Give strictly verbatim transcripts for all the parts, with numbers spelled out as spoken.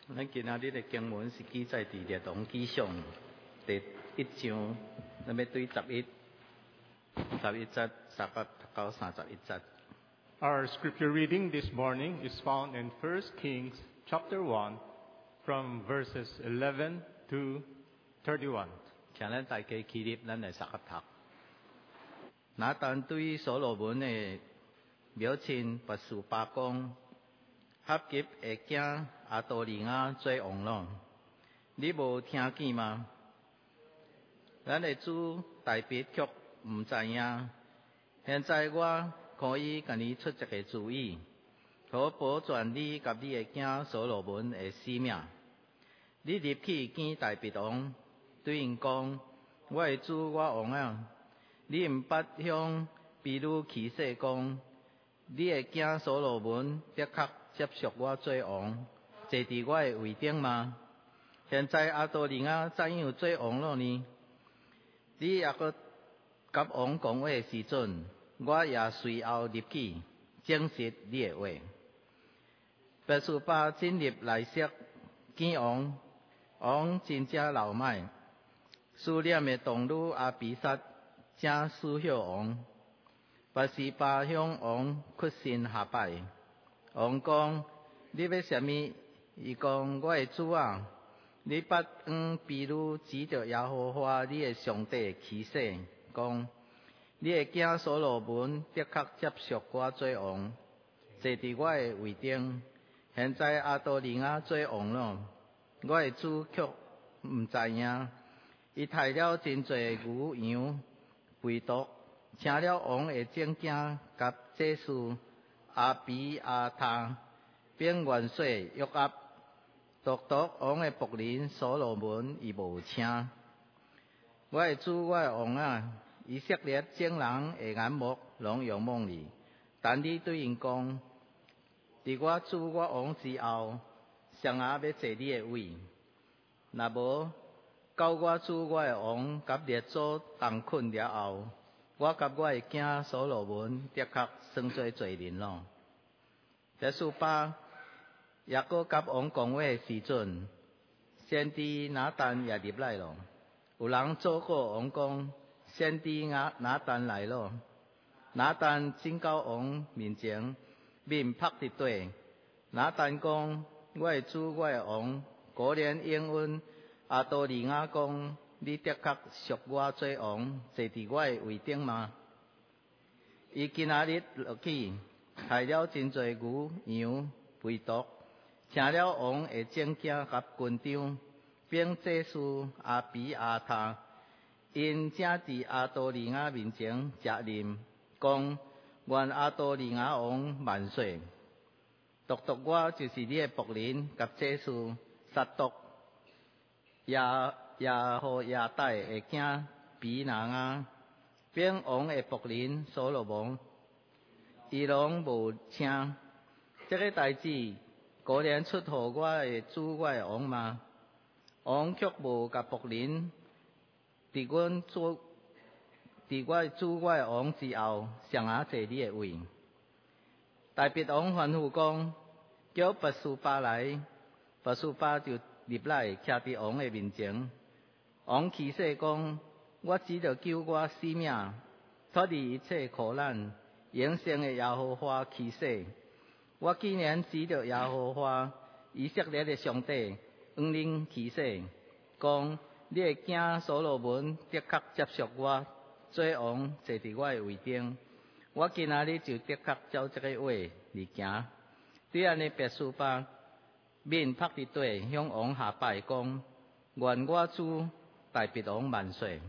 咱今仔日的经文是记载伫列王纪上第一章，咱要对十一、十一节、三八到三十一节。 Our scripture reading this morning is found in First Kings chapter one, from verses eleven to thirty-one. 请咱大家起立，咱来三合读。拿但对所罗门的表亲拔示巴讲，合吉的囝阿多利亚做王咯，你无听见吗？咱的主大别却唔知影。现在我可以甲你出一个主意，可保全你甲你的囝所罗门的性命。你入去见大别王，对因讲：我的主我王啊，你毋捌向比鲁起誓讲，你的囝所罗门的确接续我做王，坐伫我的位顶吗？现在阿多利亚怎样做王了呢？你也搁甲王讲话的时阵，我也随后入去证实你的话。拔示巴进入内室见王，王真正老迈，思念的童女阿比煞正侍候王。拔示巴向王屈身下拜。王讲：你要什么？伊讲：我的主啊，你捌往比鲁指着耶和华你的上帝起誓，讲你的囝所罗门的确接续我做王，坐伫我的位顶。现在阿多利亚做王了，我的主却毋知影。伊杀了真侪牛羊肥犊，请了王的正囝甲祭司阿比阿他，并元帅约押，独独王的仆人所罗门伊无请。我的主，我的王啊，以色列众人的眼目拢仰望你，但你对因讲：伫我主我王之后，谁也要坐你的位？若无，到我主我的王甲列祖同困了后，我甲我的囝所罗门的确算做罪人咯。拔示巴也搁甲王讲话的时阵，先知拿但也入来咯。有人做过王讲，先知拿拿但来咯。拿但进到王面前，面拍伫地。拿但讲：我的主，我的王，果然应允阿多利亚讲，你的确属我做王，坐伫我的位顶吗？伊今仔日落去，杀了真侪牛羊肥犊，请了王的正囝甲军长，并祭司阿比阿他，因正伫阿多利亚面前食啉，讲：愿阿多利亚王万岁！独独我就是你的仆人甲祭司撒督耶耶和亚大的囝比拿雅，并王的仆人所罗门，伊拢无请。这个代志果然出乎我的主我的王吗？王却无甲仆人伫阮主伫我的主我的王之后，谁也坐你的位。大别王吩咐讲：叫拔示巴来。拔示巴就入来，徛伫王的面前。王起誓讲：我只着救我性命，脱离一切苦难，永生的耶和华起誓。我既然指着耶和华以色列的上帝，向恁起誓，讲你的囝所罗门的确接续我做王，坐伫我的位顶。我今仔日就的确照这个话而行。对安尼，拔示巴面拍伫地，向王下拜讲：愿我主大别王万岁。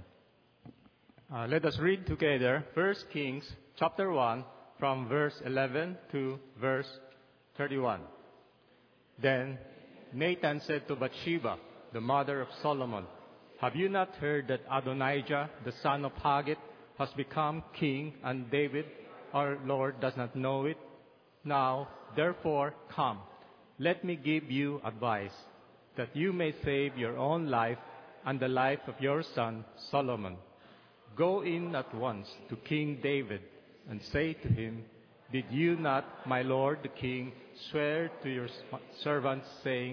Uh, let us read together First Kings chapter one, from verse eleven to verse thirty-one. Then Nathan said to Bathsheba, the mother of Solomon, have you not heard that Adonijah, the son of Haggith, has become king, and David, our Lord, does not know it? Now, therefore, come, let me give you advice, that you may save your own life and the life of your son Solomon. Go in at once to King David and say to him, did you not, my lord the king, swear to your servants, saying,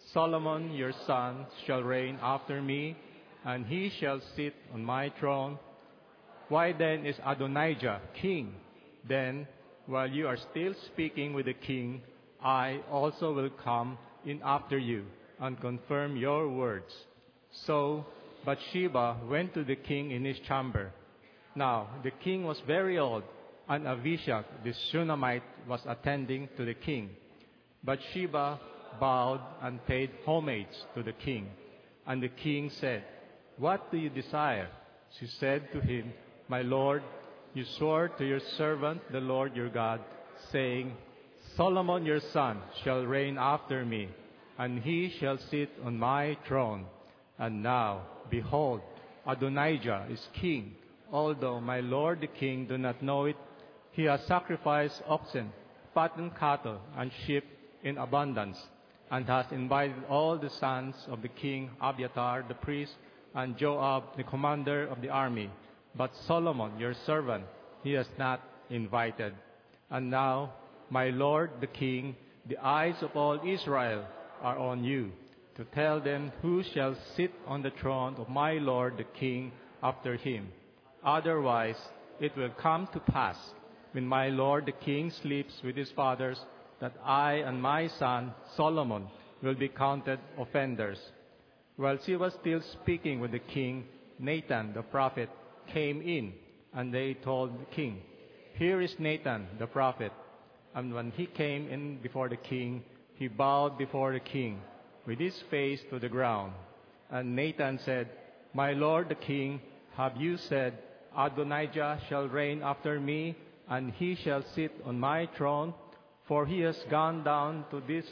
Solomon your son shall reign after me, and he shall sit on my throne. Why then is Adonijah king? Then, while you are still speaking with the king, I also will come in after you and confirm your words." So Bathsheba went to the king in his chamber. Now the king was very old, and Abishag the Shunammite was attending to the king. Bathsheba bowed and paid homage to the king. And the king said, "What do you desire?" She said to him, "My lord, you swore to your servant, the Lord your God, saying, 'Solomon your son shall reign after me, and he shall sit on my throne.' And now, behold, Adonijah is king, although my lord the king do not know it. He has sacrificed oxen, fattened cattle, and sheep in abundance, and has invited all the sons of the king, Abiathar the priest, and Joab the commander of the army. But Solomon your servant he has not invited. And now, my lord the king, the eyes of all Israel are on you, to tell them who shall sit on the throne of my lord the king after him. Otherwise, it will come to pass, when my lord the king sleeps with his fathers, that I and my son Solomon will be counted offenders." While she was still speaking with the king, Nathan the prophet came in, and they told the king, "Here is Nathan the prophet." And when he came in before the king, he bowed before the king, with his face to the ground. And Nathan said, "My lord the king, have you said, 'Adonijah shall reign after me, and he shall sit on my throne'? For he has gone down to this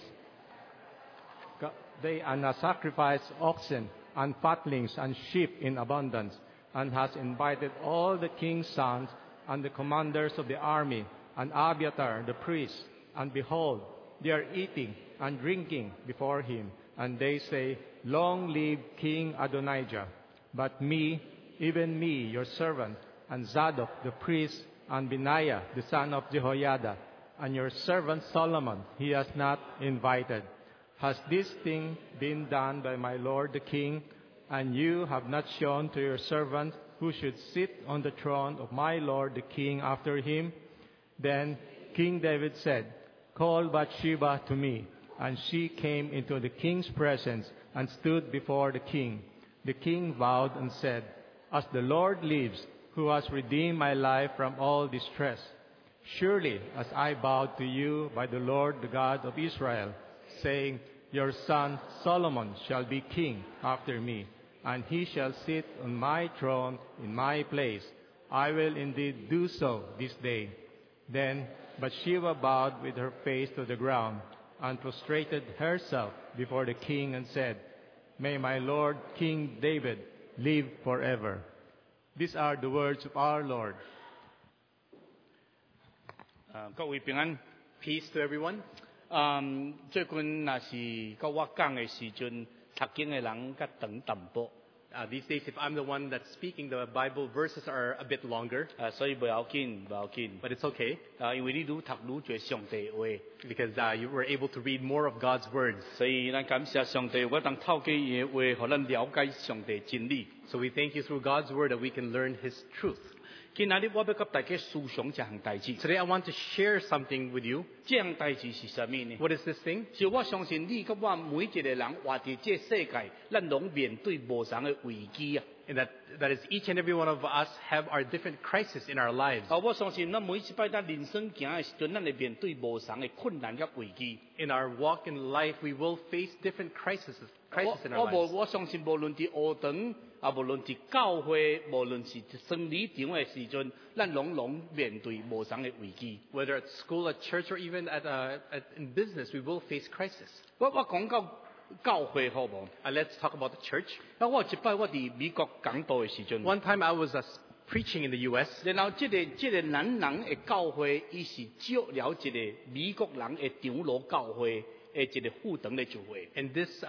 day and has sacrificed oxen and fatlings and sheep in abundance, and has invited all the king's sons and the commanders of the army, and Abiathar the priest. And behold, they are eating and drinking before him. And they say, 'Long live King Adonijah.' But me, even me, your servant, and Zadok the priest, and Benaiah the son of Jehoiada, and your servant Solomon he has not invited. Has this thing been done by my lord the king? And you have not shown to your servant who should sit on the throne of my lord the king after him?" Then King David said, "Call Bathsheba to me." And she came into the king's presence and stood before the king. The king bowed and said, "As the Lord lives, who has redeemed my life from all distress, surely as I bowed to you by the Lord, the God of Israel, saying, 'Your son Solomon shall be king after me, and he shall sit on my throne in my place,' I will indeed do so this day." Then Bathsheba bowed with her face to the ground and prostrated herself before the king and said, "May my lord King David live forever." These are the words of our Lord. Uh, 各位平安。 Peace to everyone. 嗯，最近若是到我讲的时阵，读经的人较长淡薄。 Uh, these days, if I'm the one that's speaking, the Bible verses are a bit longer, 啊，所以不要紧，不要紧。 but it's okay 啊，因为你愈读愈多上帝的话， because uh, you were able to read more of God's words. 所以咱感谢上帝，我当透过伊的话，互咱了解上帝真理。 So we thank you through God's word that we can learn His truth. 今仔日我要甲大家思想一项代志。 Today, I want to share something with you. 这项代志是啥物呢？ What is this thing? 是我相信你甲我每一个人活伫这世界，咱拢面对无常的危机啊！ And that, that is each and every one of us have our different crises in our lives. 啊，我相信咱每一摆咱人生行的时阵，咱会面对无常的困难甲危机。 In our walk in life, we will face different crises, 我 crises in 我 our 无 lives. 我相信，無論伫學堂，啊，無論伫教會，無論是生理場的時陣，咱攏攏面對無常的危機。 Whether at school, at church, or even at, uh, at, in business, we will face crisis. 我我講到教會好無？ Uh, let's talk about the church. 啊，我有一擺我伫美國講道的時陣， One time I was uh, preaching in the U S, 然後即、這個即、這個咱人的教會，伊是接了一個美國人的長老教會的一個副堂的聚會。 and this uh,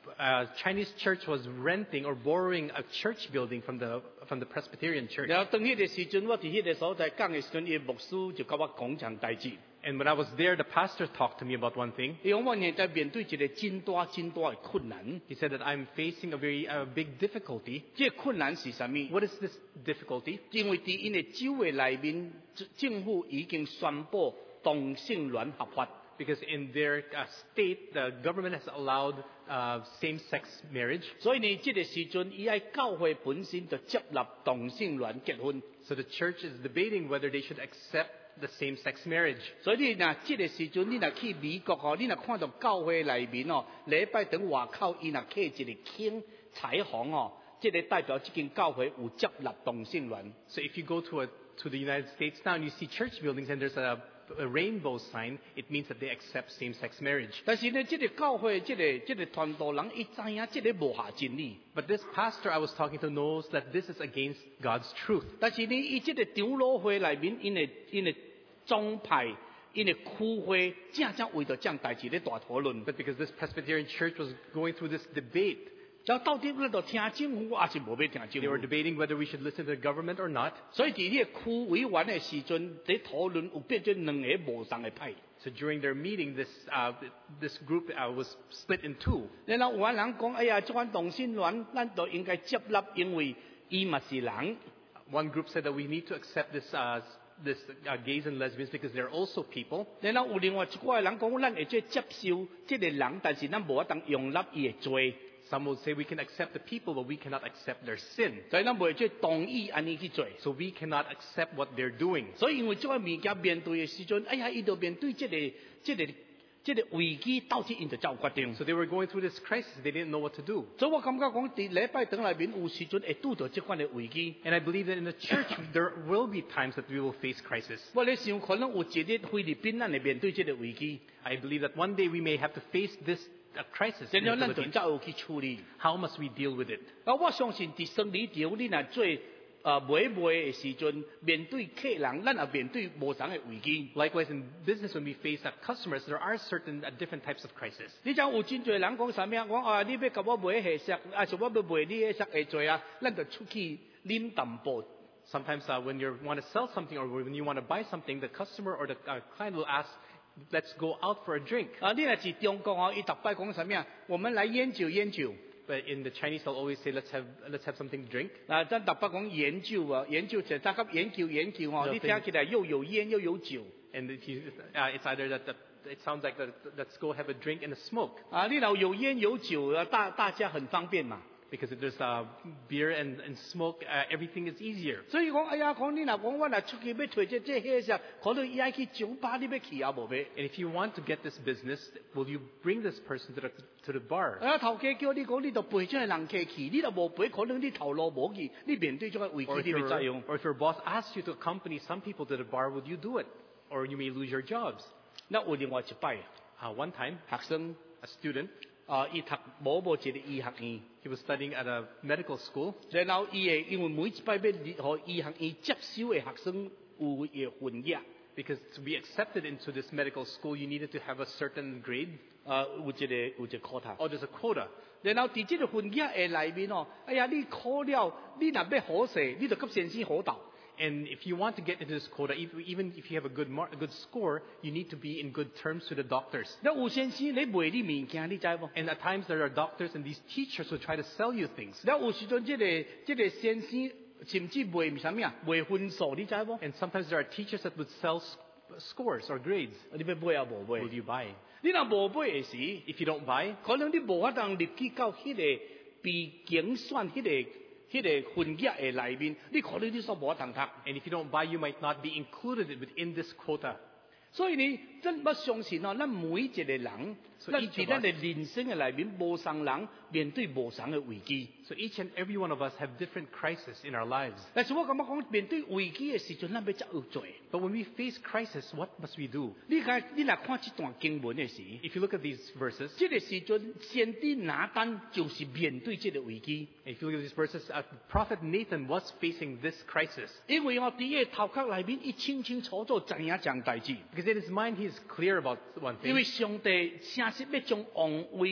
uh, Chinese church was renting or borrowing a church building from the from the Presbyterian church. 然後當迄個時陣，我伫迄個所在講嘅時陣，伊牧師就甲我講場代志。 And when I was there, the pastor talked to me about one thing. 伊講我現在面對一個真大真大嘅困難。 He said that I'm facing a very uh, big difficulty. 這個困難是啥物？ What is this difficulty? 因為伫因嘅州嘅內面，政府已經宣布同性戀合法。 Because in their uh, state, the government has allowed uh, same-sex marriage. 所以呢，這個時陣，伊喺教會本身就接納同性戀結婚。 So the church is debating whether they should accept the same-sex marriage. 所以你若這個時陣，你若去美國哦，你若看到教會內面哦，禮拜堂外口伊若刻一個輕彩虹哦，這個代表這間教會有接納同性戀。 So if you go to a, to the United States now and you see church buildings and there's a, a rainbow sign, it means that they accept same-sex marriage. 但是呢，這個教會這個這個傳道人，伊知影這個無下真理。 But this pastor I was talking to knows that this is against God's truth. 但是呢，伊這個長老會內面，因為因為宗派，因為區會，正正為着這樣代志咧大討論。 But because this Presbyterian church was going through this debate, 然後到底我哋聽政府，還是無要聽政 they were 府？ debating whether we should listen to the government or not. 所以伫呢個區委員嘅時陣，喺討論有變咗兩個無同嘅派。 So during their meeting, this uh, this group uh, was split in two. 然後有個人講：哎呀，這款同性戀，咱就應該接納，因為伊嘛是人。 One group said that we need to accept this uh, this uh, gays and lesbians because they're also people. 然後有另外一個人講：咱會接接受這個人，但是咱無法當容納伊嘅罪， Some will say we can accept the people, but we cannot accept their sin. 所以咱無會同意安尼去做。 So we cannot accept what they're doing. 所以因為這個物件面對嘅時陣，哎呀，伊就面對這個這個這個危機，到底因就做決定。 So they were going through this crisis. They didn't know what to do. 所以我感覺講，伫禮拜堂內面有時陣會拄到這款嘅危機。 And I believe that in the church, there will be times that we will face crisis. 我咧想可能有一日菲律賓咱會面對這個危機， I believe that one day we may have to face this uh, crisis. 然 in 後 the 咱就 Philippines. 才有去處理。 How must we deal with it? 啊，我相信伫生理場，你若做啊買賣嘅時陣，面對客人，咱也面對無同嘅危機。 Likewise, in business, when we face uh, customers, there are certain uh, different types of crisis. 你知有真濟人講啥物啊？講啊，你要甲我買下石，啊，是我要賣你嘅石下做啊，咱就出去啉淡薄。 Sometimes uh, when you want to sell something or when you want to buy something, the customer or the uh, client will ask, let's go out for a drink. 啊，你若是中國哦，伊逐擺講啥物啊？我們來研究研究。 But in the Chinese, they'll always say, let's have, let's have something to drink. 啊，咱逐擺講研究啊，研究就大家研究研究哦， No, 你聽起來又有煙又有酒。 And if you, uh, it's either that the, it sounds like the, let's go have a drink and a smoke. 啊，你若有煙有酒啊，大大家很方便嘛。 Because if there's uh, beer and, and smoke, uh, everything is easier. 所以講，哎呀，講你若講我若出去要找這這些時候，可能伊愛去酒吧，你要去也無要。 And if you want to get this business, will you bring this person to the, to the bar? 啊，頭家叫你講，你就陪這個人客去，你若無陪，可能你頭路無去，你面對這個危機 Or if, 你會怎 your, 樣？ or if your boss asks you to accompany some people to the bar, would you do it? Or you may lose your jobs. 那有另外一擺， Uh, one time, 學生 a student, 啊，伊讀某某一個醫學院， he was studying at a medical school. 然後伊會因為每一擺要入互醫學院接收嘅學生有嘅分野， Because to be accepted into this medical school, you needed to have a certain grade. 啊，有一個有一個 quota。 Oh, there's a quota. 然後伫這個分野嘅內面哦，哎呀，你考了，你若要好勢，你就甲先生好鬥。 And if you want to get into this quota, if- even if you have a good mar- a good score, you need to be in good terms to the doctors. 那有先生咧賣你物件，你知無？ And at times there are doctors and these teachers who try to sell you things. 那有時陣，即個即個先生甚至賣啥物啊？賣分數，你知無？ And sometimes there are teachers that would sell s- scores or grades. 你要買啊無買 Will？you buy? 你若無買嘅時， If you don't buy, 可能你無法當入去到迄個被競選迄、個迄、個分野嘅內面，你可能你所無法當讀。 and if you don't buy, you might not be included within this quota. 所以呢，真要相信哦，咱每一個人， So 咱 each 伫 of 咱 us- 嘅人生嘅內面，無同人面對無同嘅危機。 So each and every one of us have different crises in our lives. 但是我感覺講面對危機嘅時陣，咱要則有做。 But when we face crisis, what must we do? 你睇，你若看這段經文嘅時， If you look at these verses, 這個時陣先知拿單就是面對這個危機， if you look at these verses, uh, Prophet Nathan was facing this crisis. 因為我伫個頭殼內面，伊清清楚楚知影一件代志。 Because in his mind, he is clear about one 因為 thing. 上帝誠實要將王位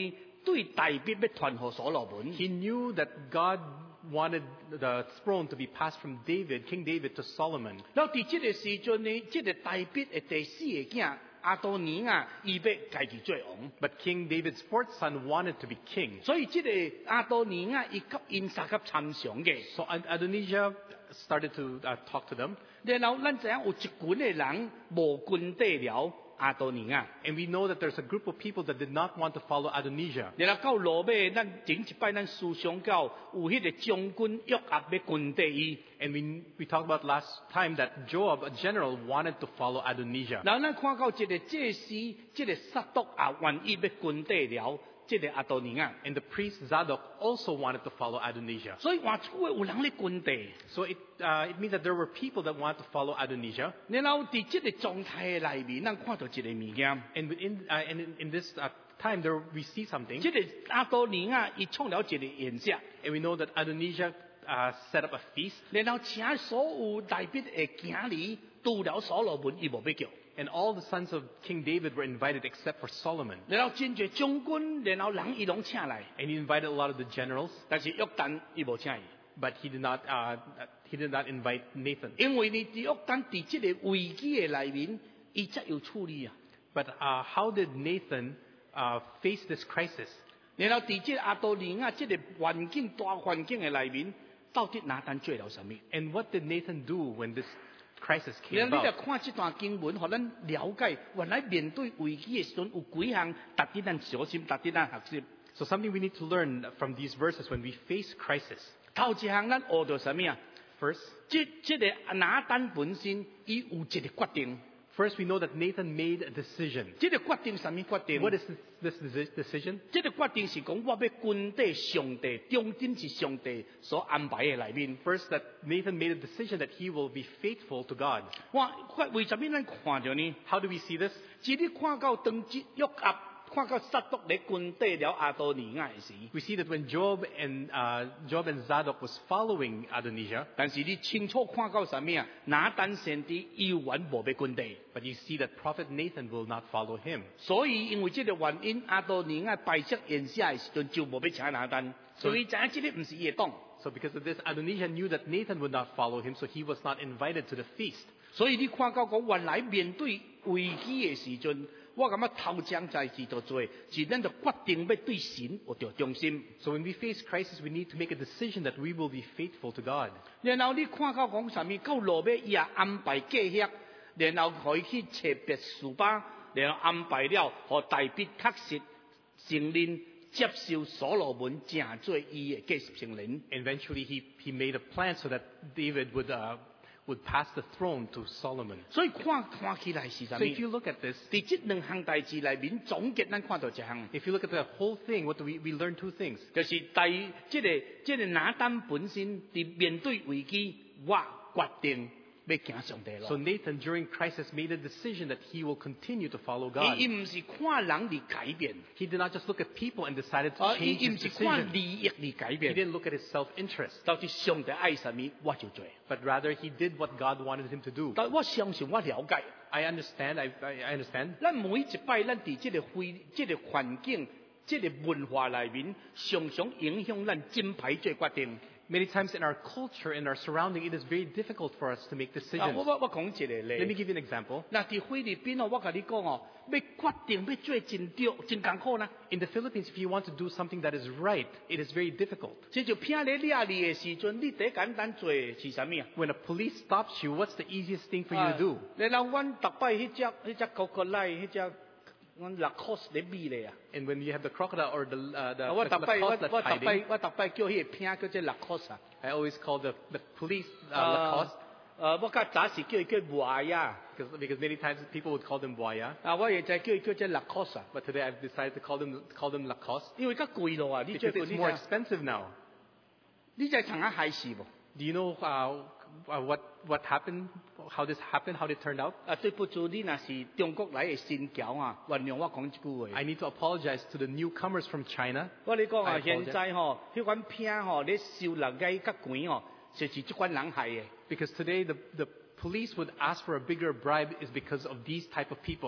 对大必要传给所罗门。 He knew that God wanted the throne to be passed from David, King David, to Solomon. 然后伫这个时阵呢，这个大必的第四个囝阿多尼亚，伊要家己做王。 But King David's fourth son wanted to be king. 所以这个阿多尼亚伊甲因三甲参详嘅。 So Ad- Adonijah started to uh, talk to them. 然後咱知影有一群的人無軍隊了阿多尼亞。 And we know that there's a group of people that did not want to follow Adonijah. 然後到落尾，咱前一擺咱思想到有迄個將軍約押要軍隊伊。 And we, we talked about last time that Joab, a general, wanted to follow Adonijah. 然後咱看到一個祭司，即個撒督也願意要軍隊了，即個阿多尼亞。 And the priest Zadok also wanted to follow Adonijah. 所以換出嘅有人咧軍隊。 So it, uh, it means that there were people that wanted to follow Adonijah. 然後喺即個狀態嘅裏面，咱看到一個物件。 And, within, uh, and in, in this uh, time, there we see something. 即個阿多尼亞伊創了一個宴席， And we know that Adonijah uh, set up a feast. 然後請所有大必嘅囝兒除了所羅門，伊無要叫。 And all the sons of King David were invited except for Solomon. 然後真濟將軍，然後人伊攏請來， And he invited a lot of the generals, 但是約旦伊無請伊， but he did not, uh, he did not invite Nathan. 因為呢，約旦喺即個危機嘅裏面，伊則有處理啊。 But uh, how did Nathan uh, face this crisis? 然後喺即個亞多尼亞即個環境大環境嘅裏面，到底拿單做了什麼？ And what did Nathan do when this crisis 然 came 後你就 about? 看這段經文，互咱了解原來面對危機嘅時陣有幾項值得咱小心，值得咱學習。 So something we need to learn from these verses when we face crisis. 頭一項咱學到什麼啊？ First, 即即個拿單本身，伊有一個決定。 first we know that Nathan made a decision. 這個決定什麼決定？ What is this, this deci- decision? 這個決定是講，我要軍隊上帝，重點是上帝所安排嘅裏面。 First, that Nathan made a decision that he will be faithful to God. 我為什麼咱看到呢？ How do we see this? 只你看到當節約押，看到撒督咧軍隊了亞多尼亞嘅時， We see that when Job and uh, Job and Zadok was following Adonijah, 但是你清楚看到什麼啊？拿單先知依然無要軍隊， but you see that prophet Nathan will not follow him. 所以因為這個原因，亞多尼亞拜設宴席嘅時陣就無要請拿單，所以知影這個唔是伊嘅黨。 So because of this, Adonijah knew that Nathan would not follow him, so he was not invited to the feast. 所以你看到講原來面對危機嘅時陣，我感覺頭前在是做做，是咱就決定要對神有着忠心。 So when we face crisis, we need to make a decision that we will be faithful to God. 然後你看到講什麼？到落尾伊也安排計劃，然後可以去找別書巴，然後安排了，和大必確實承認接受所羅門正做伊嘅繼承承認。 Eventually, he, he made a plan so that David would, uh, would pass the throne to Solomon. 所以看看起來是什 So 麼？ if you look at this, 喺這兩項代志裏面總結，咱看到一項， if you look at the whole thing, what do we, we learn two things. 就是第即、這個即、這個拿單本身喺面對危機，我決定要行上帝 So 路。 Nathan, during crisis, made a decision that he will continue to follow God. 伊伊唔是看人嚟改變， He did not just look at people and decided to 啊，伊 change 伊 his 唔是看 decision. 利益嚟改 He 變。 didn't look at his self-interest, 到底上帝愛什麼，我就做。 but rather he did what God wanted him to do. 但我相信我了解， I understand, I, I I understand. 咱每一擺咱伫即個環、即、這個環境、即、這個文化裏面，常常影響咱真歹做決定。 Many times in our culture, in our surrounding, it is very difficult for us to make 啊， decisions. 我我我講一個 Let me 例。 give you an example. 嗱，伫菲律賓哦，我甲你講哦，要決定要做真對、真艱苦呢。 In the Philippines, if you want to do something that is right, it is very difficult. 即就偏咧掠你嘅時陣，你第一簡單做是啥物啊？ When a police stops you, what's the easiest thing for you to do? 然後阮逐擺迄只、迄只狗狗奶、迄只阮 Lacoste 咧買咧啊。 And when you have the crocodile or the, uh, the, 我 the 逐擺我 Lacoste 我 that's 逐擺 hiding, 我逐擺叫迄個片叫做 Lacoste 啊。 I always call the, the police uh, 啊 Lacoste 呃，我較早時叫伊叫華呀， because, because many times people would call them Buaya. 啊，我現在叫伊叫做 Lacoste 啊， But today I've decided to call them, call them Lacoste 因為較貴咯啊！你最 because 近 it's 你 more 知 expensive now. 你知長下害事無？ Do you know uh, uh, what, what happened, how this happened, how it turned out? 啊，對不住，你若是中國來嘅新僑啊，原諒我講一句話。 I need to apologize to the newcomers from China 我你講啊， I 現 apologize. 在吼，迄款片吼，你收落街較貴吼，就是即款人害嘅。 because today the, the police would ask for a bigger bribe is because of these type of people.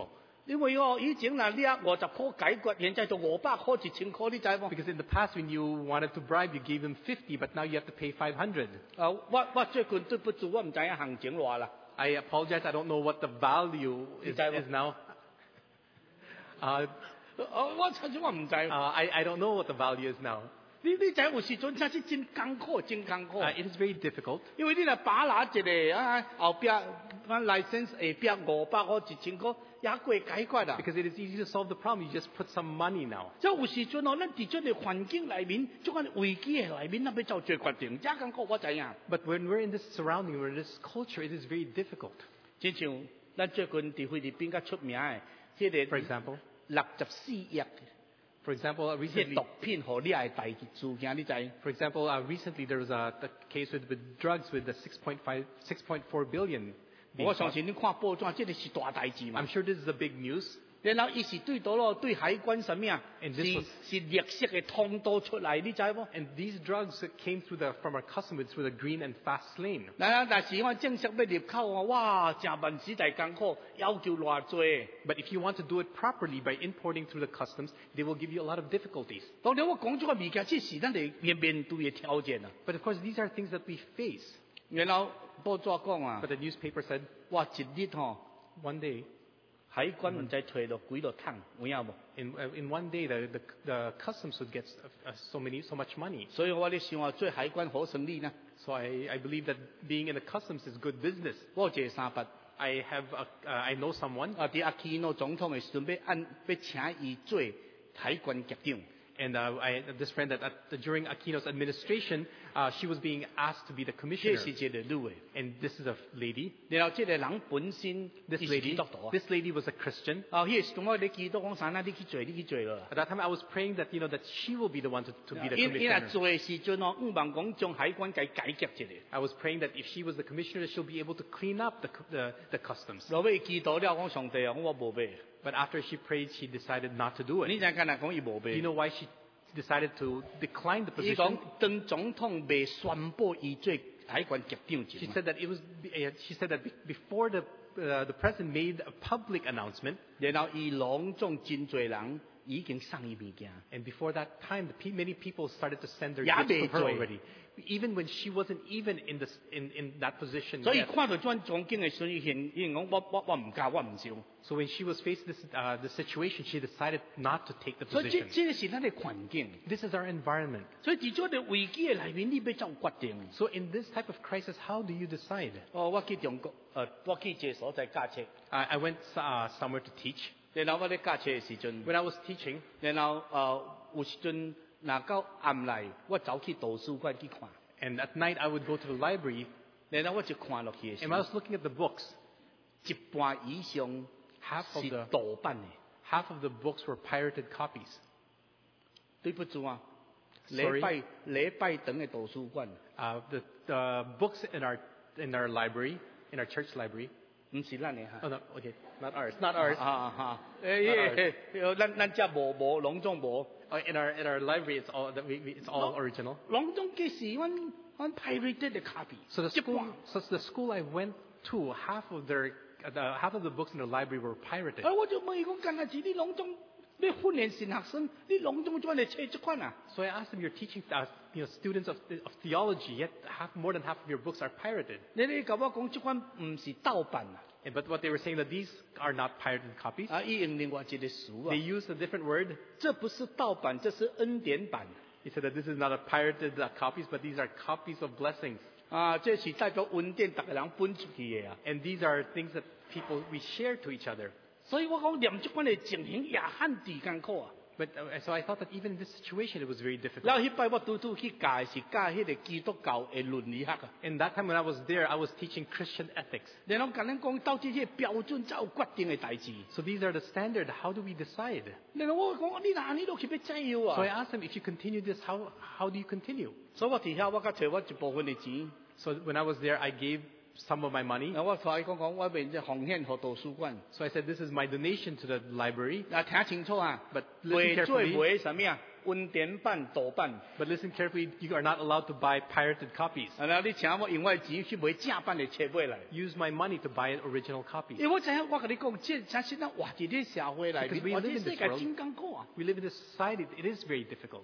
因為哦，以前嗱呢五十箍解決，現在就五百箍、一千箍，你知冇？ Because in the past, when you wanted to bribe, you gave them fifty, but now you have to pay five hundred. 啊，我我最近對不住，我唔知影行情偌啦。 I apologize. I don't know what the value is, is now. Uh, 哦，我真係我唔知。 uh, I, I don't know what the value is now. 你你知有時陣真係真艱苦，真艱苦。 Uh, it is very difficult. 因為你若把拿一個啊，後壁翻 license 下壁五百箍、一千箍，也過解決啦。 Because it is easy to solve the problem. You just put some money now. 即係有時陣哦，咱伫這個環境內面，即個危機嘅內面，咱要做做決定，這艱苦我知影。 But when we're in this surrounding, we're in this culture, it is very difficult. 就像咱最近伫菲律賓較出名嘅，迄、那 For 個 example, 六十四億， for example, uh, 即 recently, 毒品互你嘅大事件，你知？ for example, uh, recently there was a, a case with, with drugs with the six point five, six point four billion. being 我相 caught. 信你看報紙，這個是大代志嘛 I'm。sure this is a big news. 然後伊是對倒咯，對海關什麼啊？ And 是 this was- 是綠色嘅通道出來，你知無？ And these drugs that came through the, from our customs through the green and fast lane. 嗱，但是我正式要入口啊，哇，真萬死大艱苦，要求偌濟。 But if you want to do it properly by importing through the customs, they will give you a lot of difficulties. 當然我講咗個物件，這是咱哋面面對嘅挑戰啊。 But of course, these are things that we face. 然後報紙講啊 But，the newspaper said 哇，一日吼， one day, 海關唔知揣到幾多桶，有影無？ in, uh, in one day, the, the, the customs would get uh, uh, so many, so much money. 所以我咧想話做海關好生意呢。 So I, I believe that being in the customs is good business. 我有一個三八， I have, a, uh, I know someone, 啊，伫阿基諾總統嘅時陣，要按要請伊做海關局長。 and uh, I have this friend that at, during Aquino's administration, uh, she was being asked to be the 這 commissioner. 是一個女嘅。 And this is a lady. 然後這個人本身 This 伊是基 lady, 督徒啊。 this lady was a Christian. 啊，迄個時陣我哋基督講啥啦？你去做，你去做咯。 At that time, I was praying that you know that she will be the one to, to be the 因因為 commissioner. 做嘅時陣哦，唔望講將海關給改革一下。 I was praying that if she was the commissioner, she'll be able to clean up the, the, the customs. 落尾祈禱了，講上帝啊，我無買。 But after she prayed, she decided not to do 你 it. 知影敢若講伊無 Do you 買？ know why she decided to decline the 伊講 position? 當總統未宣布伊做海關局長 She 前， said that it was. uh, She said that be- before the uh, the president made a public announcement, 然後伊隆重真濟人已經送伊物件。 and before that time, the pe- many people started to send their 也 gifts to 未 her 做。 already, even when she wasn't even in this in, in that position 所以 yet. 看到種總經嘅時候，伊現伊講我我我唔教，我唔上。 So when she was faced this uh, this situation, she decided not to take the 所以這 position. 這個是咱嘅環境。 This is our environment. 所以喺咗個危機嘅內面，你要做決定。 So in this type of crisis, how do you decide? 哦，我去中國，誒、我去一個所在教冊， I, I went uh, somewhere to teach. 然後我咧教冊嘅時陣， When I was teaching, 然後誒、呃、有時陣若到暗嚟，我走去圖書館去看， and at night I would go to the library, 然後我就看落去嘅時 and when I 候， was looking at the books, 一半以上 half of 是 the 盜版嘅， half of the books were pirated copies. 對不住啊！ Sorry. 禮拜禮拜堂嘅圖書館， Uh, the, the books in our in our library, in our church library. 唔是咱嘅嚇。 Oh no, okay, not ours, not ours. 啊啊！誒誒，咱咱只無無隆重無， Oh, in our in our library, it's all that we, we, it's all No. original. 隆重嘅是阮阮 pirated 嘅 copy， So the 一 school, 半。 so the school I went to, half of their uh, the, half of the books in the library were pirated. 啊！我就問伊講，干那是你隆重要訓練神學生，你隆重怎嚟冊即款啊？ So I asked them, "You're teaching uh, you know students of of theology, yet half more than half of your books are pirated." 你你甲我講即款唔是盜版啊！ And, but what they were saying that these are not pirated copies. 啊，伊用另外一個詞 They 啊， used a different word. 這不是盜版，這是恩典版 He said that this is not a pirated uh, copies, but these are copies of blessings. 啊！這是代表恩典，逐個人分出去嘅啊！ And these are things that people we share to each other. 所以我講念即款嘅情形也很啲艱苦啊！ But uh, so I thought that even in this situation, it was very 然 difficult. 後迄擺我拄拄去教嘅是教迄個基督教嘅倫理學啊！ And that time when I was there, I was teaching Christian ethics. 然後甲咱講到底迄個標準才有決定嘅代志。 So these are the standard. How do we decide? 然後我講你哪你都去要怎樣 So I 啊？ asked them, if you continue this, how how do you continue? 所以我伫遐我甲摕我一部分嘅錢。 So when I was there, I gave some of my money. 啊，我同伊講講，我變只奉獻互圖書館。 So I said, this is my donation to the library. 啊，聽清楚啊！ But 袂 listen 做 carefully. 袂什麼啊？ 温典版、盗版。 But listen carefully, you are not allowed to buy pirated copies. 然后你请我用我的钱去买正版的册买来。 Use my money to buy an original copy. 因为我知影，我跟你讲，这真是咱活在这社会内 Because 面， we 活 live 在 in 世 this 界 world. 真艰苦啊。 We live in this society, it is very difficult.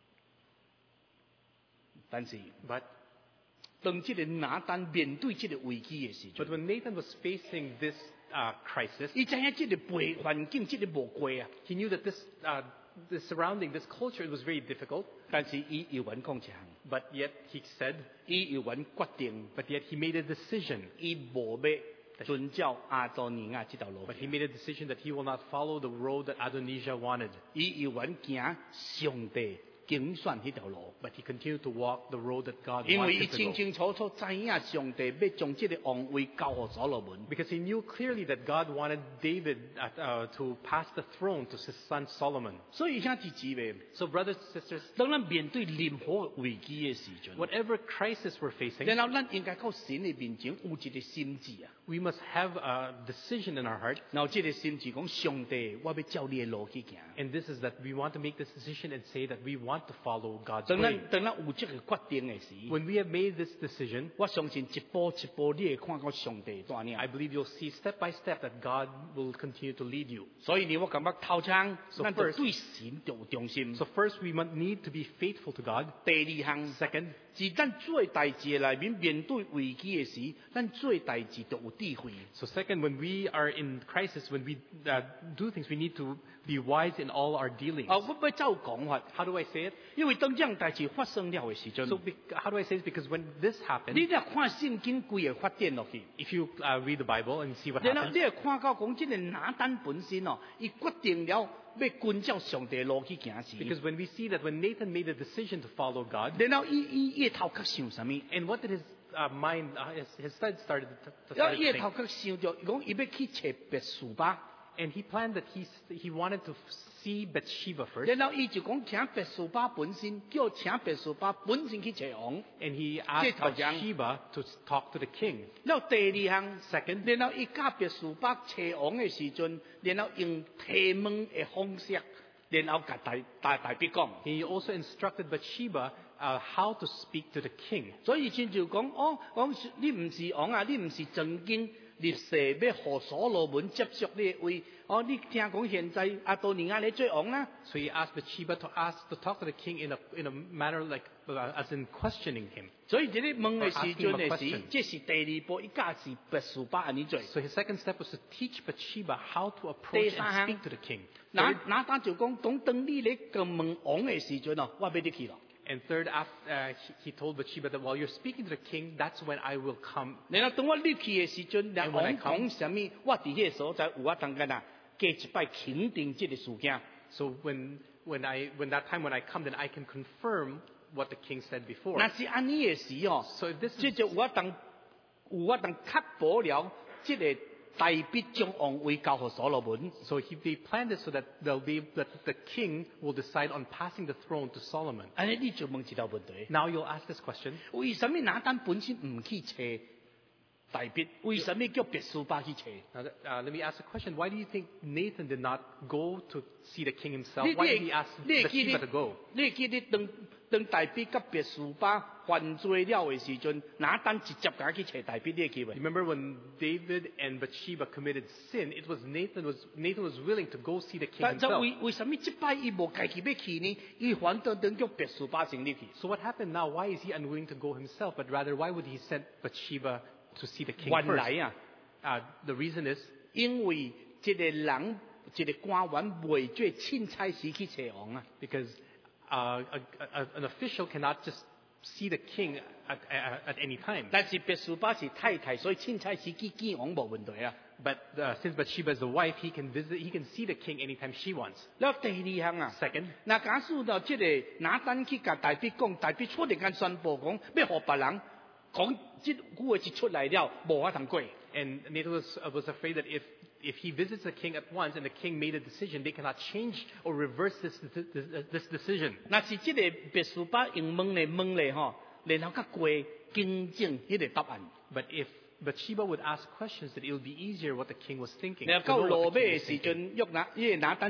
但是， But, 当这个拿单面对这个危机的时 but 阵， when Nathan was facing this uh, crisis, 伊知影这个背环境，这个无过啊。 he knew that this, uh, the surrounding, this culture, it was very difficult. 但是伊又愿讲一项， But yet he said, 伊又愿决定， but yet he made a decision. 伊无要遵照阿多尼亚这条路 But he made a decision that he will not follow the road that Adonijah wanted. 伊又愿行上帝竞选迄条路。 But he continued to walk the road that God 因为伊 wanted to 清 go. 清楚楚知影上帝要将这个王位交予所罗门， Because he knew clearly that God wanted David uh, uh, to pass the throne to his son Solomon. 所以兄弟姊妹， So brothers and sisters, 当咱面对任何危机的时阵， whatever crisis we're facing, 然后咱应该到神的面前有一个心志啊， we must have a decision in our heart. 然后这个心志讲上帝，我要照你的路去行。 And this is that we want to make this decision and say that we want to follow God's 当 way. 咱当咱有这个决定的时， When we have made this decision, 我相信一步一步你会看到上帝带领。 I believe you'll see step by step that God will continue to lead you. 所以呢，我感觉头枪， So 咱就 first- 对神就有忠心。 So first, we must need to be faithful to God. 第二項， Second, 是咱做代志的內面面對危機的時，咱做代志就有智慧。 so second, when we are in crisis, when we uh, do things, we need to be wise in all our dealings. 啊，我要照講法， How do I say it? 因為當這樣代志發生了的時陣， So be, how do I say it? Because when this 你 happened, 若看聖經規個發展落去， if you uh, read the Bible and see what 然後 happened, 你會看到講，這個拿單本身哦，伊決定了要遵照上帝的路去行時， because when we see that when Nathan made a decision to follow God, 然後伊伊伊頭殼想什麼？ and what did his uh, mind, uh, his, his side started to, to 然後 start 伊 to 個頭 think? 殼想着，講伊要去找別樹巴。 And he planned that he, he wanted to see Bathsheba first, 然後伊就講請別樹巴本身，叫請別樹巴本身去找王。 and he asked 頭像。 Bathsheba to talk to the king. 然後第二項 Second, 然後伊甲別樹巴找王的時陣，然後用提問的方式，然後甲大大大筆講。 he also instructed Bathsheba uh, how to speak to the king. 所以先就講，哦，講你唔是王啊，你唔是曾經立誓要和所羅門接續你的位。哦，你聽講現在阿多尼亞你做王啦， So he asked Bathsheba to ask to talk to the king in a in a manner like uh, as in questioning him. 所以這啲問嘅時陣 Or asking him a 嘅時 question.， 這是第二步，伊家是別樹巴安尼做。 So his second step was to teach Bathsheba how to 第 approach 三 and 項 speak to the king. 那 Third, 那單就講，當當你咧個問王嘅時陣哦，我要你去咯。 and third, after, uh, he, he told Bathsheba that while you're speaking to the king, that's when I will come. 然後當我入去嘅時陣，人 And when I 王 come- 講什麼，我伫迄個所在有法當間啊，加一擺肯定這個事件。 So when when I when that time when I come, then I can confirm what the king said before. 那是安尼嘅時哦， So if this 這 is 就有法當有法當確保了這個大必將王位交予所羅門。 so he they planned it so that they'll be that the king will decide on passing the throne to Solomon. 安尼你就問一道問題： Now you'll ask this question. 為什麼拿單本身唔去找大必？為什麼叫別樹巴去找？ Now, that- uh, let me ask a question. Why do you think Nathan did not go to see the king himself? 你 Why 你 did he ask 你會記 Bathsheba 得 to go? 你會記得當當大必甲別樹巴犯罪了嘅時陣，拿單直接甲去找大必，你會記袂？ Remember when David and Bathsheba committed sin? It was Nathan was Nathan was willing to go see the king 但就 himself. 為為什麼即擺伊無家己要去呢？伊反倒等叫別樹巴先入去。 So what happened now? Why is he unwilling to go himself, but rather why would he send Bathsheba to see the king 原 first? 來啊， Uh, the reason is 因為一個人一個官員袂做凊彩時去找王啊。 because uh, a, a, an official cannot just see the king at, at, at any time. 但是別樹巴是太太，所以凊彩時去見王無問題啊。 But uh, since Bathsheba is the wife, he can visit. He can see the king anytime she wants. 然後第二項啊， Second, 那假使到即個拿單去甲大必講，大必突然間宣布講，要互別人講即句話一出來了，無法通過。 and Nathan was, uh, was afraid that if if he visits the king at once and the king made a decision, they cannot change or reverse this this, this, this decision. 那是即個別樹巴用問嚟問嚟吼，然後甲過經證迄個答案。 But if Bathsheba would ask questions, that it would be easier what the king was thinking. 然後 to 到 know 落 what the 尾 king 嘅 was 時 thinking. 陣，約拿呢個拿單一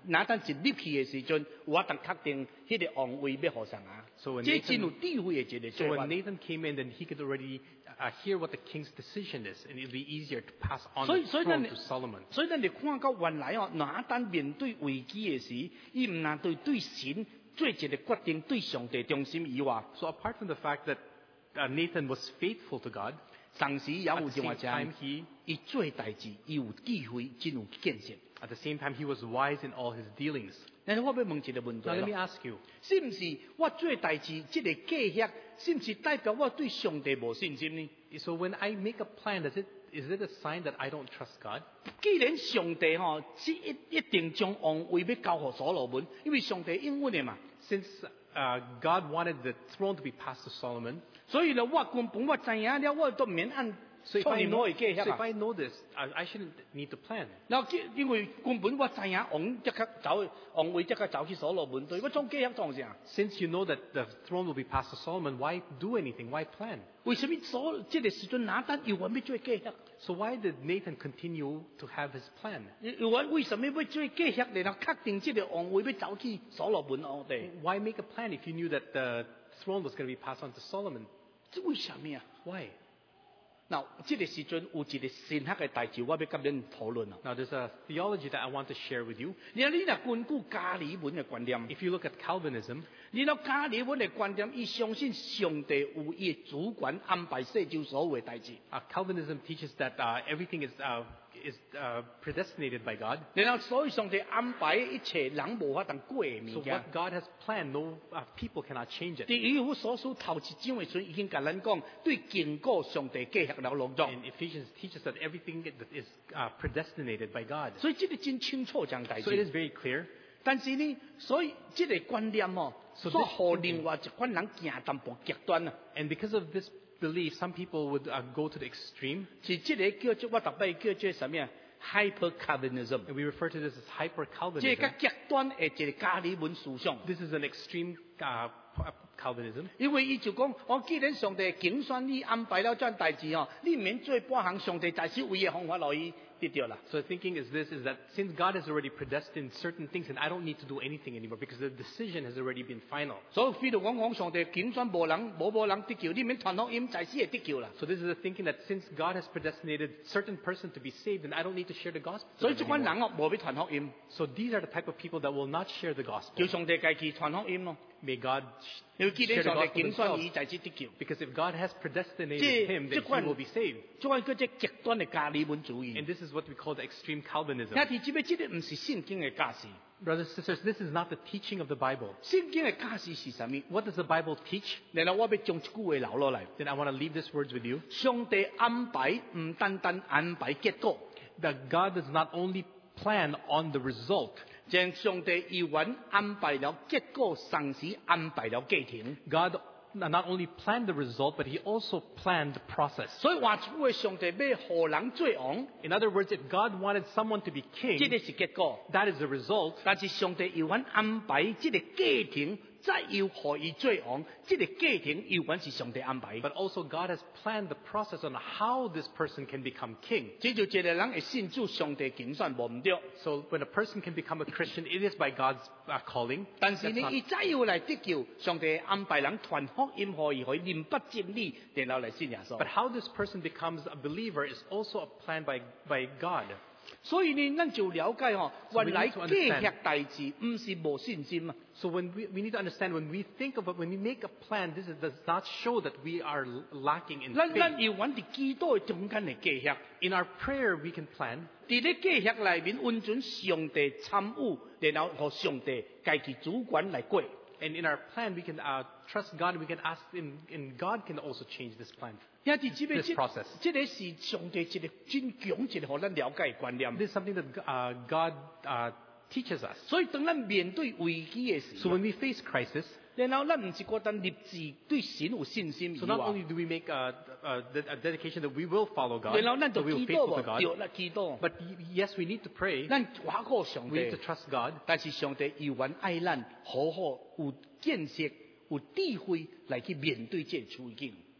拿單一入去嘅時陣，我當確定迄個王位要互上啊。 So when 這真有 Nathan, 智慧嘅一個 so 做法 when。Nathan came in, then he could already uh, hear what the king's decision is, and it'll be easier to pass on 所以 the 所以 throne 咱 to Solomon. 所以咱哋看到原來哦，拿單面對危機嘅時，伊唔難對對神做一個決定，對上帝忠心以外， So apart from the fact that uh, Nathan was faithful to God, 同時也 at 有 the 一話 same time 講， he 伊做代志，伊有智慧，真有見識。 at the same time he was wise in all his dealings. 但係我要問一個問題 Now let me 咯， ask you, 是唔是我做代志，即個計劃，是唔是代表我對上帝無信心呢？ so when I make a plan, does it is it a sign that I don't trust God? 既然上帝吼，是一一定將王位要交予所羅門，因為上帝應允嘅嘛。 Since uh, God wanted the throne to be passed to Solomon, 所以咧，我根本我知影了，我都唔免按 so if 創 I 任 know, 何嘅計 so 劃 if 啊。 I know this, I, I shouldn't need to plan. 然後因為根本我知影王即刻走，王位即刻走去所羅門隊，我種計劃創啥？ Since you know that the throne will be passed to Solomon, why do anything? Why plan? 為什麼所即個時陣拿單要揾要做計劃？ So why did Nathan continue to have his plan? 要揾為什麼要做計劃？然後確定即個王位要走去所羅門王地？ Why make a plan if you knew that the throne was going to be passed on to Solomon? 這為什麼啊？ Why? 嗱，即個時陣有一個深刻嘅代志，我要跟恁討論啊。 Now there's a theology that I want to share with you. 然後你若根據加爾文嘅觀念， If you look at Calvinism, 然後加爾文嘅觀念，伊相信上帝有伊嘅主權安排世上所有嘅代志。 uh, Calvinism teaches that uh, everything is uh, is uh, predestinated by God. 然後所以上帝安排一切人無法當過嘅 So 物件。 what God has planned, no uh, people cannot change it. 第以弗所書頭一章嘅時陣已經甲咱講，對經過上帝計劃了隆重。 And Ephesians teaches that everything that is uh, predestinated by God. 所以這個真清楚將代 So it 志。 is very clear. 但是呢，所以這個觀念哦， So 所 this- 互另外一款人行淡薄極端啊。 And because of this belief, some people would uh, go to the extreme. 是這個叫做我特別叫做什麼啊 ？Hyper Calvinism， And we refer to this as hyper 這個 Calvinism. 極端嘅一個加爾文思想。 This is an extreme uh, Calvinism. 因為伊就講，我既然上帝競選你安排了這代志哦，你唔免做半項上帝在此為嘅方法落去得着啦。 So the thinking is this, is that since God has already predestined certain things, and I don't need to do anything anymore because the decision has already been final. 所以譬如講講上帝競選無人無無人得救，你免傳福音在此會得救啦。 So this is the thinking that since God has predestinated certain person to be saved, then I don't need to share the gospel. to 所以 them 這款 anymore. 人哦，無要傳福音， So these are the type of people that will not share the 叫 gospel. 上帝家己傳福音咯。 May God 因為既 share 然 the 上帝 gospel 競選 themselves. 伊在此得救， Because if God has predestinated 這 him, 這 then he 款 will be saved. 這款叫做極端嘅加爾文主義 And。this is what we call the extreme Calvinism. 兄弟姊妹，這個唔是聖經嘅假事， Brothers and sisters, this is not the teaching of the Bible. 聖經嘅假事是什麼？ What does the Bible teach? 然後我要將一句話留落嚟。 Then I want to leave these words with you. 上帝安排唔單單安排結果， That God does not only plan on the result. 將上帝預願安排了結果，同時安排了家庭。 God not only planned the result, but he also planned the process. 所以話出嘅上帝要何人做王， In other words, if God wanted someone to be 這 king, 個是結果。 that is the result. 但是上帝預願安排這個家庭，再要何以做王，這個家庭預願是上帝安排。 But also God has planned the process on how this person can become king. 這就一個人會信主，上帝競選無唔對。 So when a person can become a Christian, it is by God's uh, calling. 但是 That's 呢， not- 伊再要嚟得救，上帝安排人傳福音，可以可以明白真理，然後嚟信耶穌 But。how this person becomes a believer is also a plan by, by God. 所以呢，咱就了解哦， So we 原來 need to 計 understand. 劃代志唔是無信心啊。 So when we, we need to understand, when we think of it, when we make a plan, this is, does not show that we are l- lacking in 咱咱 faith. 要揾伫基督嘅中間嚟計劃， In our prayer, we can plan. 伫咧計劃內面温準上帝參與，然後和上帝家己主管嚟過。 And in our plan, we can uh, trust God. We can ask Him, and God can also change this plan. 兄弟姊妹， This 這 process. 這個是上帝一個真強一個互咱了解嘅觀念。 This is something that uh, God uh, teaches us. 所以當咱面對危機嘅時 So 候， when we face crisis, 然後咱唔是覺得立志對神有信心以 so not 外， only do we make a, a, a dedication that we will follow God, 然後咱 that 就 we will 祈 be 禱 faithful 喎， to God, 對啦，祈禱。 but y- yes, we need to pray. 咱話過上 We need 帝 to，trust God. 但是上帝要揾愛咱好好有見識、有智慧來去面對這個處境。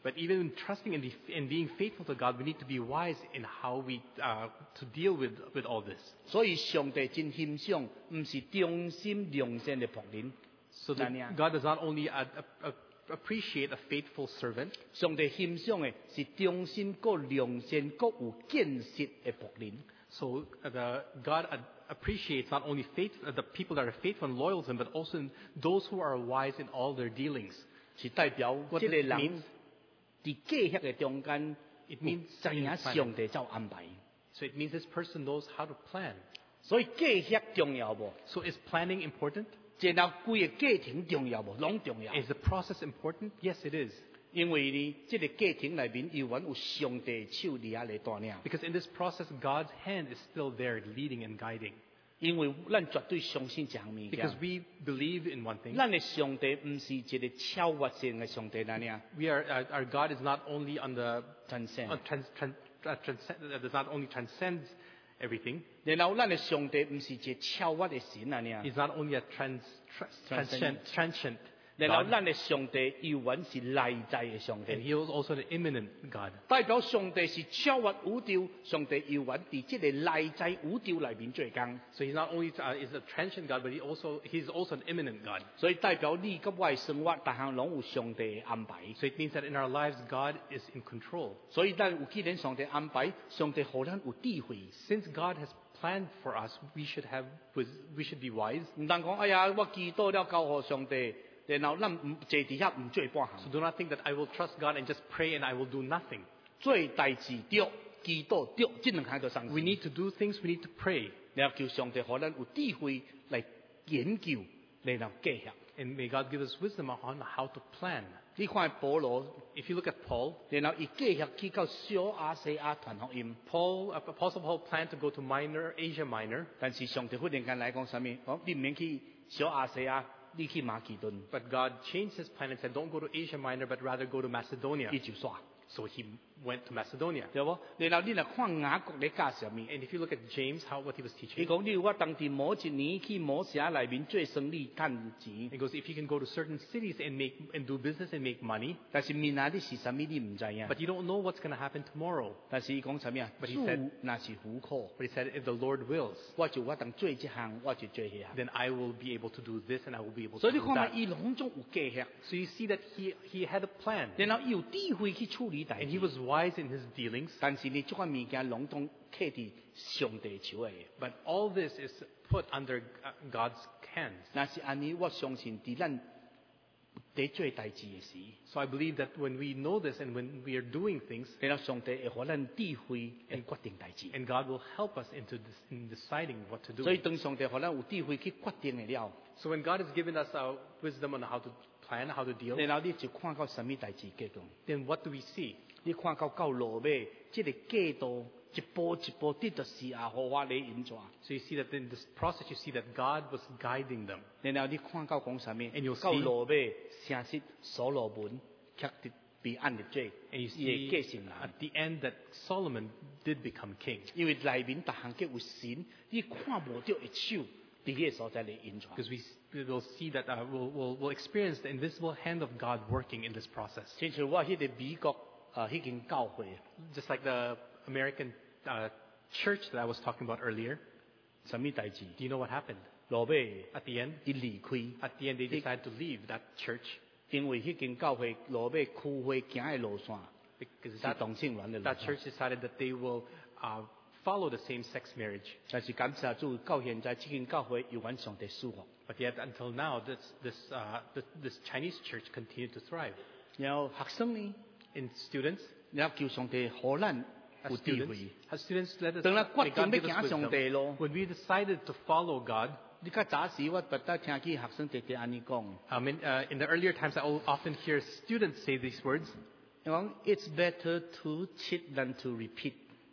But even in trusting and, be, and being faithful to God, we need to be wise in how we uh, to deal with, with all this. 所以上帝真欣賞，唔是忠心良善嘅僕人。 So that God does not only uh, uh, appreciate a faithful servant, 上帝欣賞嘅是忠心、個良善、個有見識嘅僕人。 so uh, the, God uh, appreciates not only faith, uh, the people that are faithful and loyal to Him, but also in those who are wise in all their dealings. 是代表 What 即個 this 人 means, 喺計劃嘅中間， it means 知影上帝就安排。 so it means this person knows how to plan. 所以計劃重要無？ So is planning important? 然後規個過程重要無？攏重要。 Is the process important? Yes, it is. 因為呢，即個過程裏面有揾有上帝手嚟下嚟帶領。 Because in this process, God's hand is still there, leading and guiding. 因為咱絕對相信一項物 Because 件， we believe in one thing. 咱嘅上帝唔是一個超越性嘅上帝那樣， We are uh, our God is not only on the 真正 uh, trans, trans, uh, transcend, uh, does not only transcends everything. 然後咱嘅上帝唔是一個超越嘅神那樣， He's not only a trans, trans, transcend, transcend 然後 God, 咱嘅上帝又揾是內在嘅上 and 帝， He is also an imminent God. 代表上帝是超越宇宙，上帝又揾喺即個內在宇宙裏面做工， So He's not only uh, is a transcend God, but He also He's also an imminent God. 所以代表你及我嘅生活，大項攏有上帝嘅安排。 So it means that in our lives, God is in control. 所以咱有既然上帝安排，上帝互咱有智慧。 Since God has planned for us, we should have wis- we should be wise. 唔通講，哎呀，我祈禱了交互上帝，然後咱唔坐伫遐唔做半 So 項， do not think that I will trust God and just pray and I will do nothing. 做代志對，祈禱對，這兩項都相 We 似。 need to do things. We need to pray. 然後叫上帝互咱有智慧來研究，然後計劃。 And may God give us wisdom on how to plan. 你看保羅， If you look at Paul, 然後伊計劃去到小亞細亞傳福音， Paul, uh, Apostle Paul planned to go to Minor, Asia Minor, 但是上帝忽然間來講啥物？講你唔免去小亞細亞，你去馬其頓， but God changed his plan and said, don't go to Asia Minor, but rather go to Macedonia. 伊就煞， So he went to Macedonia. 對無？然後你嚟看雅各咧教啥物？ And if you look at James, how what he was 伊 teaching, 講你有法當地某一年去某城內面做生意賺錢， he goes, if you can go to certain cities and make and do business and make money, 但是明仔日是啥物你唔知影。 but you don't know what's going to happen tomorrow. 但是伊講啥物啊？ But he 主 said- 若是苦苦， But he said, if the Lord wills, 我就我當做一項，我就做迄項。 then I will be able to do this and I will be able 所 to 以你 do 看嘛， that. 伊攏總有計劃， So you see that he he had a plan 然後伊有智慧去處理代 and 志 he。was wise in his dealings. 但是呢，即款物件攏總刻佇上帝手誒。 But all this is put under uh, God's hands. 若是安尼，我相信伫咱伫做代志嘅時， So I believe that when we know this and when we are doing things, 然後上帝會互咱智慧嚟決定代志。 and God will help us into this, in deciding what to do. 所以當上帝互咱有智慧去決定嘅了， So when God has given us our wisdom on how to plan, how to deal, 然後你就看到什麼代志結果。 then what do we see? 你看到到落尾，即、這個過渡一步一步得到是啊，好法嚟引轉。 So you see that in this process, you see that God was guiding them. 然後你看到講啥物 And you'll？see- 到落尾，城市所羅門卻得被按入罪， And you 伊 see 嘅繼承人。 at the end that Solomon did become king. 因為內面逐項嘅有神，你看無到一手，伫迄個所在嚟引轉。 Because we, we will see that uh, we'll, we'll, we'll experience the invisible hand of God working in this process. 親像我迄個美國啊，迄間教會， Just like the American uh, church that I was talking about earlier. 什麼代志？ Do you know what happened? 落尾 At the end, 伊離開， at the end they They- decided to leave that church 因為迄間教會落尾區會行嘅路線 because 是 that, 同性戀嘅路 that 線。 church decided that they will uh, follow the same-sex marriage. 但是感謝主，到現在這間教會有阮上帝祝福， But yet, until now, this, this, uh, this, this Chinese church continued to thrive. 然後學生呢， In students, 然後叫上帝互咱 as 有智 students, 慧。 as students, let us, 當咱 may 決 God 定 give 要 us 行上 wisdom. 帝路， When we decided to follow God, 你較早時我捌得聽見學生直直安尼講， um, in, uh, in the earlier times, I will often hear students say these words. 伊講 It's better to cheat than to repeat。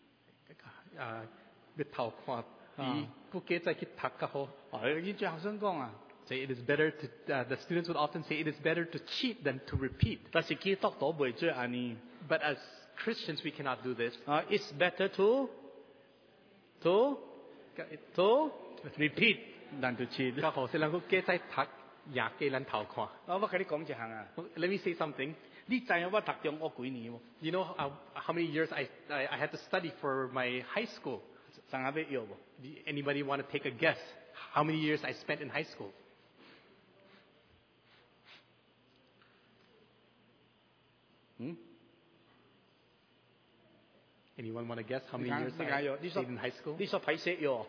Uh, 別偷看比啊。 不記再去讀較好。 哦，你對學生講啊， So it is better to, uh, the students would often say it is better to cheat than to repeat. 但是基督徒袂做安尼。 But as Christians, we cannot do this. 啊，It's better to to to repeat than to cheat。 較好是能夠記再讀， 也给咱头看。 啊，我跟你講一項啊， Well, let me say something. 你知影我讀中學幾年無？ You know uh, how many years I, I I had to study for my high school? 知影要要無？ Anybody want to take a guess? How many years I spent in high school? 嗯？ Anyone want to guess how 你 many 講 years 你 I 講要，你 stayed 所 in high school? 你所歹勢要。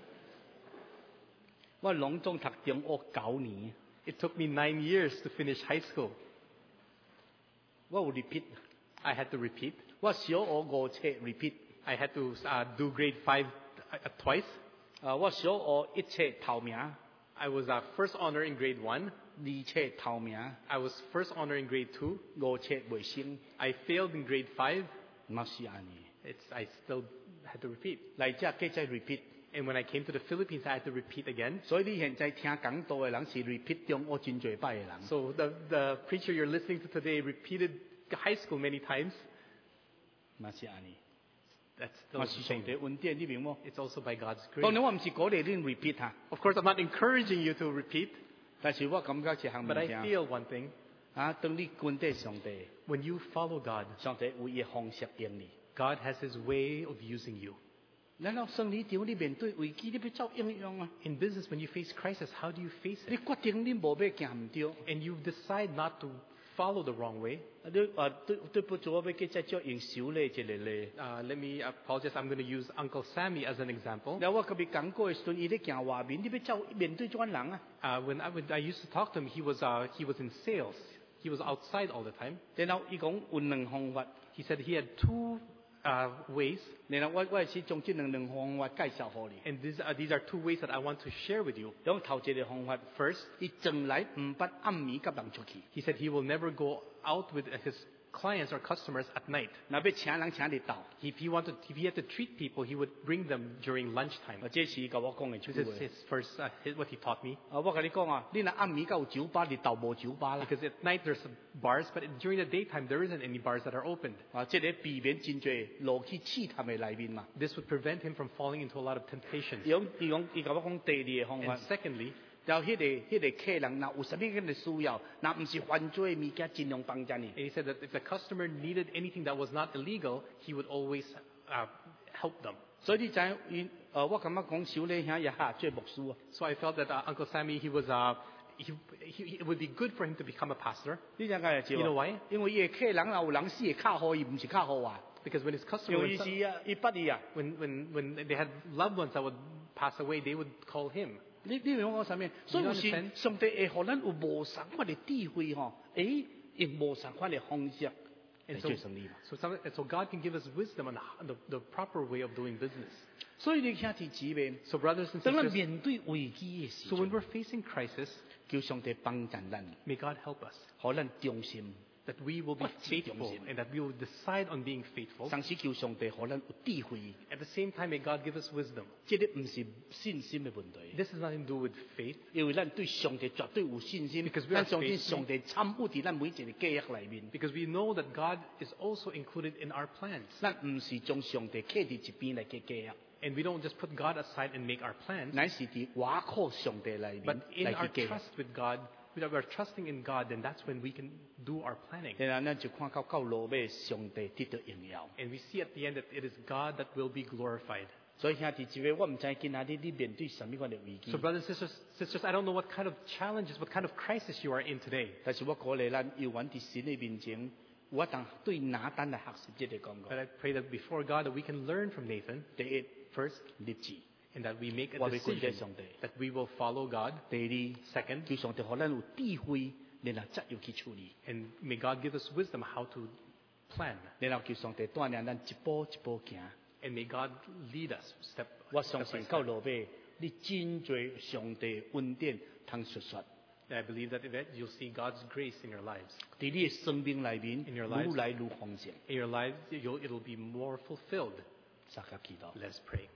我隆中讀中學九年， It took me nine years to finish high school. 我有 repeat， I had to repeat. 我小學五冊 repeat， I had to uh, do grade five uh, twice. 啊，我小學一冊頭名， I was uh, first honor in grade one. 二冊頭名， I was first honor in grade two. 五冊未升， I failed in grade five. 嘛是安尼。 It's, I still had to repeat. 嚟只繼續 repeat， And when I came to the Philippines, I had to repeat again. 所以你現在聽講道嘅人是 repeat 中學真濟擺嘅人。 So the, the preacher you're listening to today repeated high school many times. 嘛是安尼， That's still 嘛 the 是上 same. 帝恩典，你明冇？ It's also by God's 當 grace. 然我唔是鼓勵你 repeat 嚇， Of course, I'm not encouraging you to repeat, 但是我感覺一項物 but I 件， feel one thing. 啊，當你跟對上帝， When you follow God, 上帝有伊嘅方式用你。 God has His way of using you. 然後生理場你面對危機，你要走應用啊！ In business, when you face crisis, how do you face 你 it? 決定你無要行唔對， And you decide not to follow the wrong way. 你啊對對不住，我要繼續做用手咧一個咧。 Uh, let me apologize. I'm going to use Uncle Sammy as an example. 然後我特別講過嘅時陣，伊咧行外面，你要走面對這款人啊！ Uh, when I, would, I used to talk to him, he was, uh, he was in sales. He was outside all the time. 然後伊講有兩方法， He said he had two uh, ways, 然後我我係將這兩兩方法介紹給你。 and these are, these are two ways that I want to share with you. 咁頭一個方法 First, 伊從來唔捌暗暝甲人出去， he said he will never go out with his clients or customers at night. 若要請人請你到， If he wanted, if he had to treat people, he would bring them during lunchtime. 啊，這是甲我講嘅 This 出 is 話。 his first, uh, his, what he taught me. 啊，我甲你講啊，你若暗暝甲有酒吧，你到無酒吧啦。 Because at night there's some bars, but during the daytime there isn't any bars that are opened. 啊，即個避免真濟落去試探嘅內面嘛。 This would prevent him from falling into a lot of temptations. 伊講伊講伊甲我講第二個方 And 法， secondly, 然後迄個迄個客人若有啥物樣嘅需要，若唔是犯罪嘅物件，盡量幫助你。 and he said that if the customer needed anything that was not illegal, he would always uh, help them. 所以你知影伊，呃，我感覺講小李兄也下做牧師啊。 So I felt that uh, Uncle Sammy, he was, uh, he, he, it would be good for him to become a pastor. 你知解知 You know why? 因為伊嘅客人若有人死會卡好伊，唔是卡好啊。 Because when his 因 customer, 為伊是啊，伊捌伊啊。 when, when, when they had loved ones that would pass away, they would call him. 你你明我講啥物？所以有時 understand? 上帝會互咱有無相款嘅智慧吼，誒，用無相款嘅方式 And 嚟 so, 做生意嘛。 so, some, and so God can give us wisdom on how- the, the proper way of doing business. 所以你兄弟姊妹， So brothers and 當咱 sisters, 面對危機嘅時 so when 陣， we're facing crisis, 叫上帝幫助咱， may God help us. 互咱忠心， That we will be What is faithful 忠心？ and that we will decide on being faithful. 同時叫上帝互咱有智慧。 At the same time, may God give us wisdom. 這個唔是信心嘅問題， This has nothing to do with faith, 因為咱對上帝絕對有信心， Because we are 咱相信 faithful. 上帝參與喺咱每一個計劃裏面。 because we know that God is also included in our plans. 咱唔是將上帝企喺一邊嚟嘅計劃， And we don't just put God aside and make our plans, 乃是喺瓦靠上帝裏 but 面 in 嚟 our 嘅計劃。 trust with God, we are trusting in God, then that's when we can do our planning. 然後咱就看到到落尾，上帝得到榮耀。 And we see at the end that it is God that will be glorified. 所以兄弟姊妹，我唔知今仔日你面對什麼樣嘅危機 So，brothers and sisters, sisters, I don't know what kind of challenges, what kind of crisis you are in today. 但是我鼓勵咱要揾啲神嘅面前，我當對拿單嚟學習這個講 But 過。 I pray that before God that we can learn from Nathan, 第一，first 立志； and that we make a 我哋跟隨 decision 上帝。 that we will follow God. 第二， Second, 叫上帝可咱有智慧，然後責要去處理， and may God give us wisdom how to plan. 然後叫上帝帶領咱一步一步行。 And may God lead us step, 我 step 相 by 信到 step. 落尾，你真濟上帝恩典通述說， And I believe that event you'll see God's grace in your lives. 喺你嘅生命裏面， In your lives. 愈來愈豐盛。 In your lives, you'll, it'll be more fulfilled. 撒個祈禱。 Let's pray.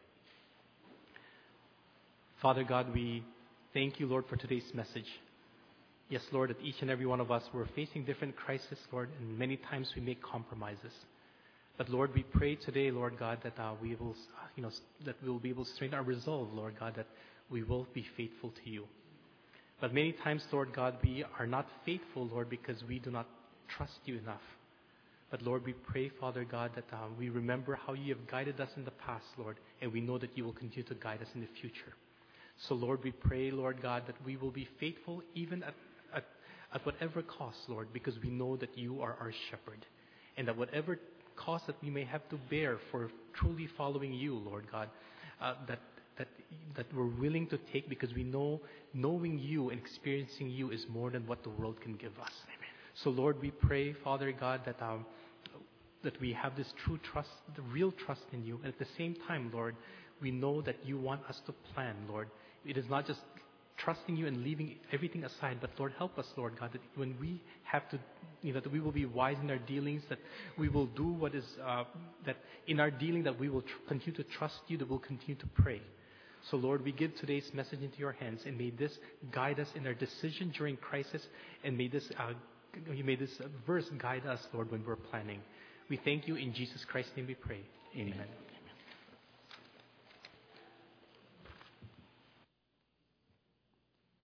Father God, we thank you, Lord, for today's message. Yes, Lord, that each and every one of us, we're facing different crises, Lord, and many times we make compromises. But Lord, we pray today, Lord God, that uh, we will, uh, you know, s- that we will be able to strengthen our resolve, Lord God, that we will be faithful to you. But many times, Lord God, we are not faithful, Lord, because we do not trust you enough. But Lord, we pray, Father God, that uh, we remember how you have guided us in the past, Lord, and we know that you will continue to guide us in the future. So Lord, we pray, Lord God, that we will be faithful even at, at, at whatever cost, Lord, because we know that you are our shepherd. And that whatever cost that we may have to bear for truly following you, Lord God, uh, that that that we're willing to take, because we know knowing you and experiencing you is more than what the world can give us. Amen. So Lord, we pray, Father God, that um, that we have this true trust, the real trust in you. And at the same time, Lord, we know that you want us to plan, Lord. It is not just trusting you and leaving everything aside, but Lord, help us, Lord God, that when we have to, you know, that we will be wise in our dealings, that we will do what is, uh, that in our dealing, that we will tr- continue to trust you, that we'll continue to pray. So Lord, we give today's message into your hands, and may this guide us in our decision during crisis, and may this, uh, may this verse guide us, Lord, when we're planning. We thank you in Jesus Christ's name we pray. Amen. Amen.